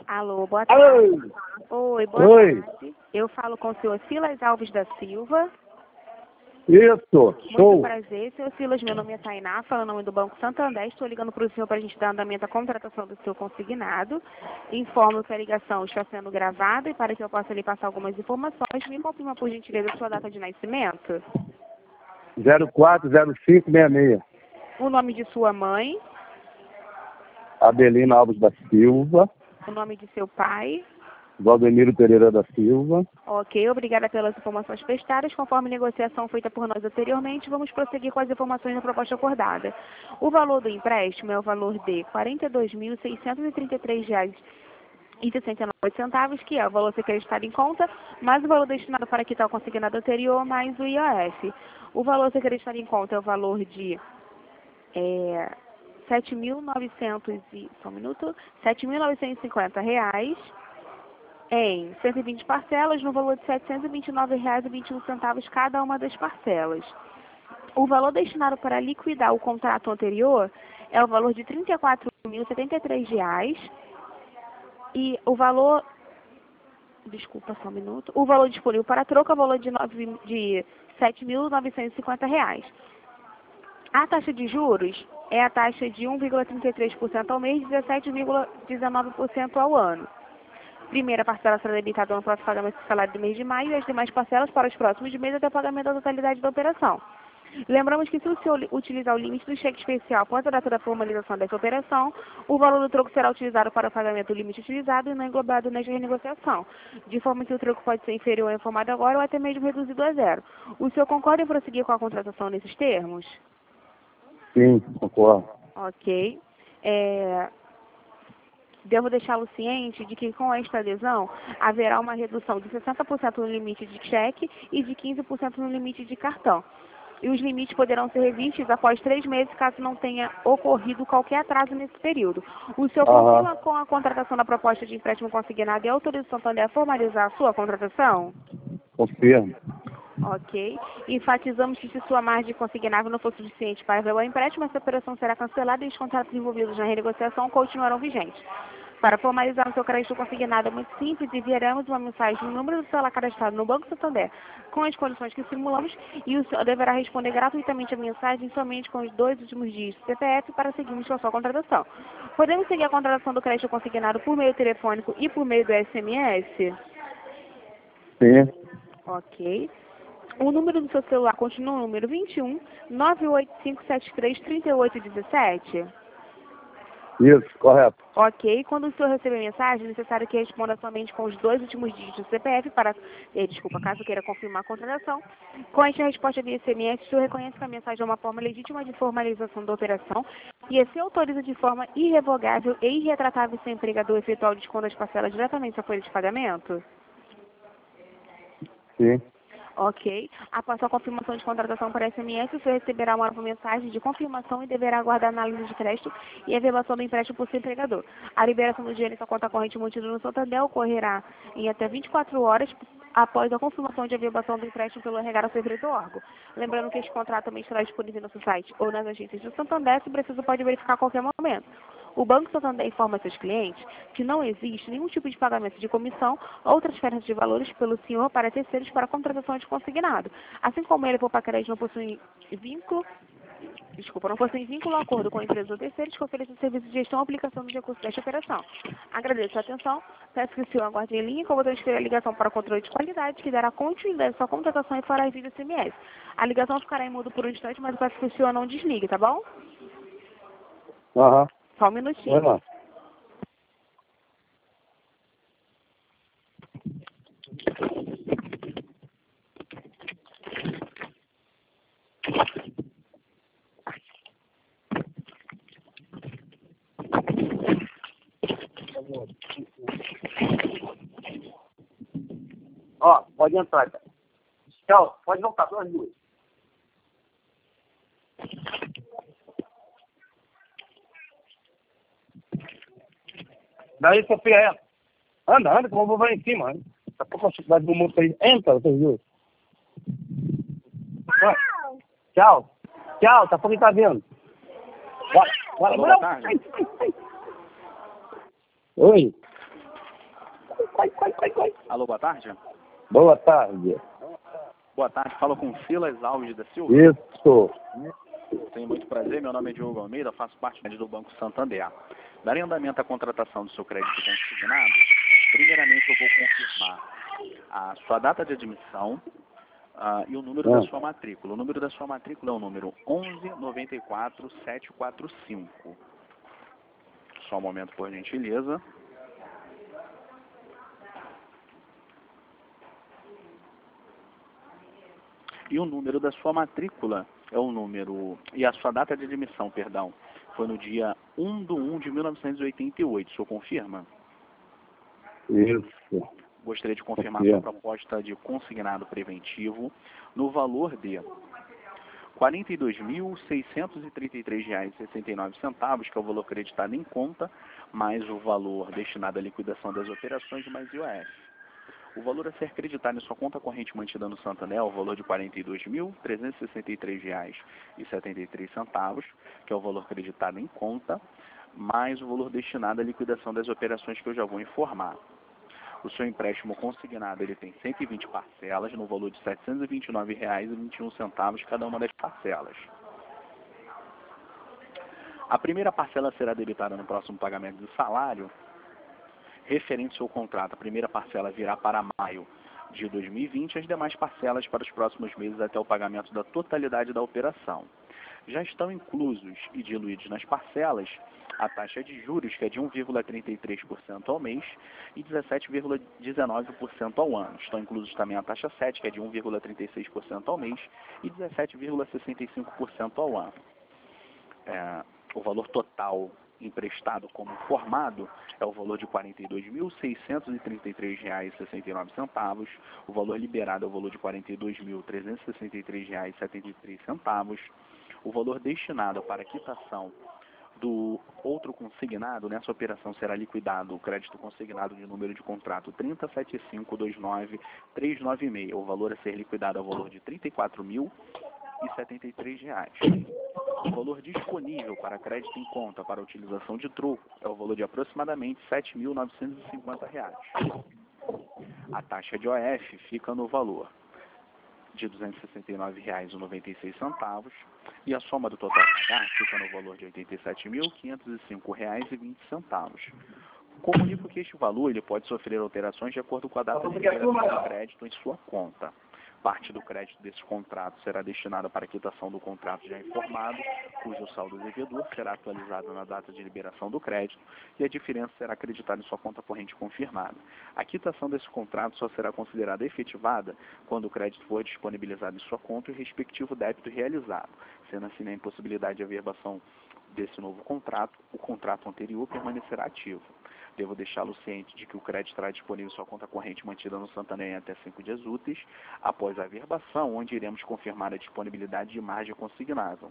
Alô, boa tarde. Alô. Oi, boa Oi. tarde. Eu falo com o senhor Silas Alves da Silva. Isso, Muito show. prazer, senhor Silas. Meu nome é Tainá, falo em nome do Banco Santander. Estou ligando para o senhor para a gente dar andamento à contratação do seu consignado. Informo que a ligação está sendo gravada e para que eu possa lhe passar algumas informações, me confirma, por gentileza, a sua data de nascimento, 040566. o nome de sua mãe, Abelina Alves da Silva. o nome de seu pai. Valdemiro Pereira da Silva. Ok, obrigada pelas informações prestadas. Conforme negociação feita por nós anteriormente, vamos prosseguir com as informações da proposta acordada. O valor do empréstimo é o valor de R$ 42.633,69, que é o valor secretariado em conta, mais o valor destinado para quitar o consignado anterior, mais o IOF. O valor secretariado em conta é o valor de R$ 7.950 reais, em 120 parcelas, no valor de R$ 729,21 cada uma das parcelas. O valor destinado para liquidar o contrato anterior é o valor de R$ 34.073 e o valor, desculpa só um minuto, o valor disponível para troca é o valor de R$ 7.950. A taxa de juros é a taxa de 1,33% ao mês e 17,19% ao ano. Primeira parcela será debitada no próximo pagamento do salário do mês de maio e as demais parcelas para os próximos meses até o pagamento da totalidade da operação. Lembramos que se o senhor utilizar o limite do cheque especial após a data da formalização dessa operação, o valor do troco será utilizado para o pagamento do limite utilizado e não englobado nesta renegociação, de forma que o troco pode ser inferior ao informado agora ou até mesmo reduzido a zero. O senhor concorda em prosseguir com a contratação nesses termos? Sim, concordo. Ok. Devo deixá-lo ciente de que com esta adesão haverá uma redução de 60% no limite de cheque e de 15% no limite de cartão. E os limites poderão ser revistos após 3 meses, caso não tenha ocorrido qualquer atraso nesse período. O senhor confirma com a contratação da proposta de empréstimo consignado e autoriza o Santander a formalizar a sua contratação? Confirmo. Ok. Enfatizamos que se sua margem consignável não for suficiente para ver o empréstimo, essa operação será cancelada e os contratos envolvidos na renegociação continuarão vigentes. Para formalizar o seu crédito consignado é muito simples, enviaremos uma mensagem no número do celular cadastrado no Banco Santander com as condições que simulamos e o senhor deverá responder gratuitamente a mensagem somente com os 2 últimos dígitos do CPF para seguirmos com a sua contratação. Podemos seguir a contratação do crédito consignado por meio telefônico e por meio do SMS? Sim. Ok. O número do seu celular continua o número 21 98573 3817? Isso, correto. Ok. Quando o senhor receber a mensagem, é necessário que responda somente com os 2 últimos dígitos do CPF para, caso queira confirmar a contratação. Com esta resposta via SMS, o senhor reconhece que a mensagem é uma forma legítima de formalização da operação e assim autoriza de forma irrevogável e irretratável seu empregador efetuar o desconto das parcelas diretamente à folha de pagamento? Sim. Ok. Após a confirmação de contratação por SMS, o senhor receberá uma nova mensagem de confirmação e deverá aguardar a análise de crédito e a verbação do empréstimo por seu empregador. A liberação do dinheiro em sua conta corrente mantida no Santander ocorrerá em até 24 horas após a confirmação de averbação do empréstimo pelo RH ao serviço do órgão. Lembrando que este contrato também estará disponível no seu site ou nas agências do Santander, se preciso pode verificar a qualquer momento. O Banco Santander informa seus clientes que não existe nenhum tipo de pagamento de comissão ou transferência de valores pelo senhor para terceiros para contratação de consignado. Assim como ele, por crédito, não possui vínculo ou acordo com a empresa ou terceiros que ofereça serviço de gestão ou aplicação do recurso desta operação. Agradeço a atenção, peço que o senhor aguarde em linha, que eu vou transferir a ligação para o controle de qualidade, que dará continuidade à sua contratação e fará envio do SMS. A ligação ficará em mudo por um instante, mas eu peço que o senhor não desligue, tá bom? Aham. Só um minutinho. Vai lá. Ó, pode entrar, cara. Tchau, pode voltar, só as duas. Daí, Sofia, anda, que eu vou lá em cima. Daqui a pouco a cidade do mundo aí. Entra, vocês duas. Vai. Tchau. Tchau, daqui a pouco ele tá vendo. Bora. Boa tarde. Oi. Vai. Alô, boa tarde. Boa tarde. Boa tarde, falo com Silas Alves da Silva. Isso. Tenho muito prazer, meu nome é Diogo Almeida, faço parte do Banco Santander. Darei andamento à contratação do seu crédito consignado. Primeiramente eu vou confirmar a sua data de admissão e o número da sua matrícula. O número da sua matrícula é o número 1194745. Só um momento, por gentileza. E o número da sua matrícula é o número... E a sua data de admissão, perdão, foi no dia 1/1/1988. O senhor confirma? Isso. Gostaria de confirmar sua proposta de consignado preventivo no valor de R$ 42.633,69, que é o valor acreditado em conta, mais o valor destinado à liquidação das operações, mais IOF. O valor a ser acreditado em sua conta corrente mantida no Santander é o valor de R$ 42.363,73, que é o valor acreditado em conta, mais o valor destinado à liquidação das operações que eu já vou informar. O seu empréstimo consignado ele tem 120 parcelas no valor de R$ 729,21 cada uma das parcelas. A primeira parcela será debitada no próximo pagamento do salário referente ao seu contrato. A primeira parcela virá para maio de 2020, as demais parcelas para os próximos meses até o pagamento da totalidade da operação. Já estão inclusos e diluídos nas parcelas a taxa de juros, que é de 1,33% ao mês, e 17,19% ao ano. Estão inclusos também a taxa 7, que é de 1,36% ao mês, e 17,65% ao ano. O valor total emprestado como formado é o valor de R$ 42.633,69, o valor liberado é o valor de R$ 42.363,73, o valor destinado para a quitação do outro consignado. Nessa operação será liquidado o crédito consignado de número de contrato 307529396, o valor a ser liquidado é o valor de R$ 34.073. O valor disponível para crédito em conta para utilização de troco é o valor de aproximadamente R$ 7.950. A taxa de OF fica no valor de R$ 269,96 e a soma do total a pagar fica no valor de R$ 87.505,20. Comunico que este valor ele pode sofrer alterações de acordo com a data de liberação do crédito em sua conta. Parte do crédito desse contrato será destinada para a quitação do contrato já informado, cujo saldo devedor será atualizado na data de liberação do crédito e a diferença será acreditada em sua conta corrente confirmada. A quitação desse contrato só será considerada efetivada quando o crédito for disponibilizado em sua conta e o respectivo débito realizado. Sendo assim a impossibilidade de averbação desse novo contrato, o contrato anterior permanecerá ativo. Devo deixá-lo ciente de que o crédito estará disponível em sua conta corrente mantida no Santander em até 5 dias úteis, após a averbação, onde iremos confirmar a disponibilidade de margem consignável.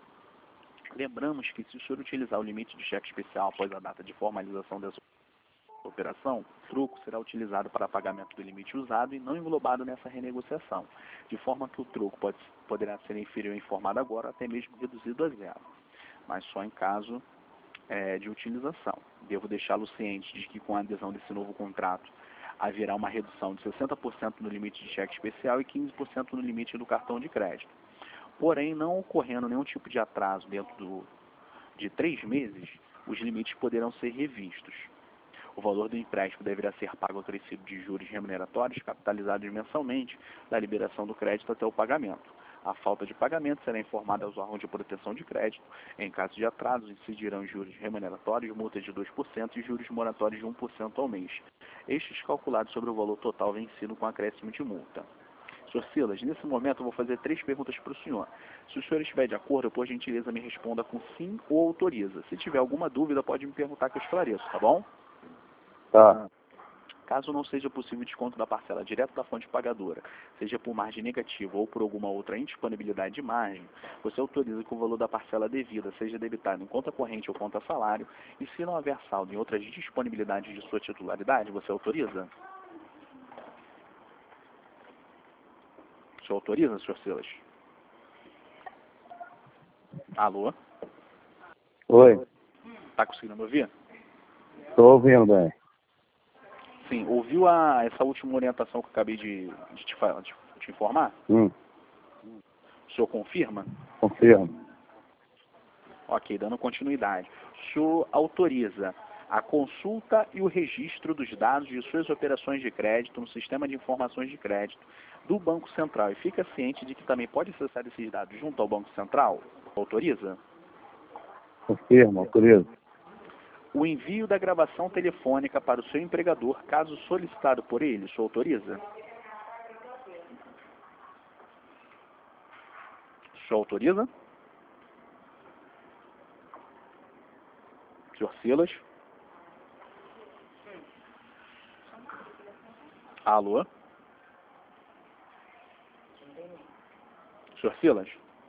Lembramos que se o senhor utilizar o limite de cheque especial após a data de formalização dessa operação, o troco será utilizado para pagamento do limite usado e não englobado nessa renegociação, de forma que o troco poderá ser inferior informado agora, até mesmo reduzido a zero, mas só em caso de utilização. Devo deixá-lo ciente de que com a adesão desse novo contrato haverá uma redução de 60% no limite de cheque especial e 15% no limite do cartão de crédito. Porém, não ocorrendo nenhum tipo de atraso dentro de 3 meses, os limites poderão ser revistos. O valor do empréstimo deverá ser pago acrescido de juros remuneratórios capitalizados mensalmente da liberação do crédito até o pagamento. A falta de pagamento será informada aos órgãos de proteção de crédito. Em caso de atrasos, incidirão juros remuneratórios, multas de 2% e juros moratórios de 1% ao mês. Estes calculados sobre o valor total vencido com acréscimo de multa. Sr. Silas, nesse momento eu vou fazer 3 perguntas para o senhor. Se o senhor estiver de acordo, por gentileza me responda com sim ou autoriza. Se tiver alguma dúvida, pode me perguntar que eu esclareço, tá bom? Tá. Caso não seja possível desconto da parcela direto da fonte pagadora, seja por margem negativa ou por alguma outra indisponibilidade de margem, você autoriza que o valor da parcela devida seja debitado em conta corrente ou conta salário, e se não houver saldo em outras disponibilidades de sua titularidade, você autoriza? O senhor autoriza, Sr. Silas? Alô? Oi. Está conseguindo me ouvir? Estou ouvindo bem. Sim, ouviu essa última orientação que eu acabei de te informar? O senhor confirma? Confirmo. Ok, dando continuidade. O senhor autoriza a consulta e o registro dos dados de suas operações de crédito no sistema de informações de crédito do Banco Central e fica ciente de que também pode acessar esses dados junto ao Banco Central? Autoriza? Confirmo, autorizo. O envio da gravação telefônica para o seu empregador, caso solicitado por ele, o senhor autoriza? O senhor autoriza? Senhor Silas? Alô? Senhor Silas?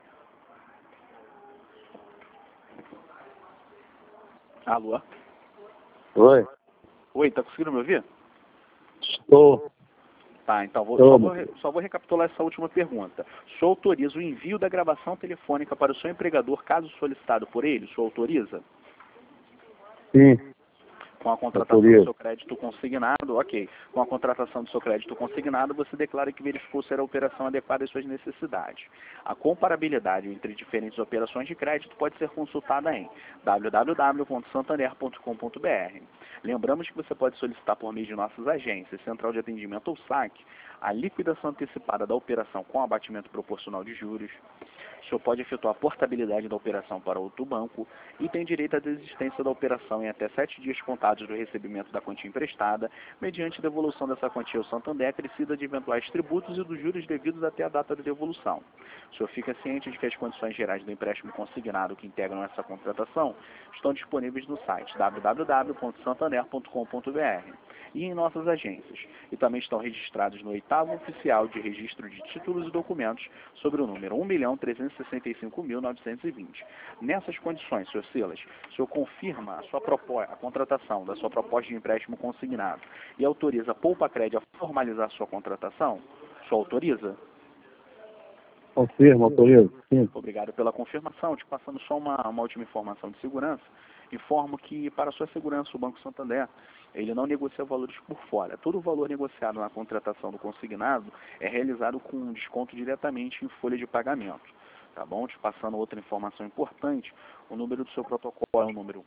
Alô? Oi? Oi, tá conseguindo me ouvir? Estou. Tá, então só vou recapitular essa última pergunta. O senhor autoriza o envio da gravação telefônica para o seu empregador, caso solicitado por ele? O senhor autoriza? Sim. Com a contratação do seu crédito consignado, ok. Com a contratação do seu crédito consignado, você declara que verificou ser a operação adequada às suas necessidades. A comparabilidade entre diferentes operações de crédito pode ser consultada em www.santander.com.br. Lembramos que você pode solicitar por meio de nossas agências, Central de Atendimento ou SAC, a liquidação antecipada da operação com abatimento proporcional de juros. O senhor pode efetuar a portabilidade da operação para outro banco e tem direito à desistência da operação em até 7 dias contados do recebimento da quantia emprestada, mediante devolução dessa quantia ao Santander acrescida de eventuais tributos e dos juros devidos até a data de devolução. O senhor fica ciente de que as condições gerais do empréstimo consignado que integram essa contratação estão disponíveis no site www.santander.com.br e em nossas agências, e também estão registrados no 8º Oficial de Registro de Títulos e Documentos sobre o número 1.365.920. Nessas condições, Sr. Silas, o senhor confirma a contratação da sua proposta de empréstimo consignado e autoriza a Poupa-Crédito a formalizar sua contratação? O senhor autoriza? Confirmo, autorizo. Sim. Obrigado pela confirmação. Te passando só uma última informação de segurança. Informo que, para sua segurança, o Banco Santander ele não negocia valores por fora. Todo o valor negociado na contratação do consignado é realizado com um desconto diretamente em folha de pagamento. Tá bom? Te passando outra informação importante, o número do seu protocolo é o número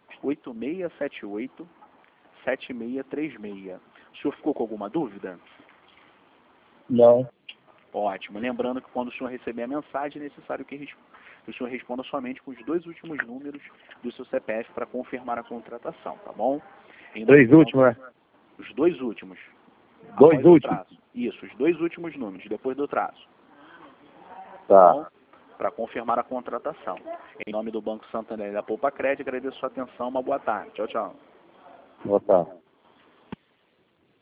8678-7636. O senhor ficou com alguma dúvida? Não. Ótimo. Lembrando que quando o senhor receber a mensagem, é necessário que o senhor responda somente com os 2 últimos números do seu CPF para confirmar a contratação, tá bom? 3 últimos, né? Os 2 últimos. 2 últimos? Isso, os 2 últimos números, depois do traço. Tá. Para confirmar a contratação. Em nome do Banco Santander e da Poupa-Crédito, agradeço a sua atenção. Uma boa tarde. Tchau, tchau. Boa tarde.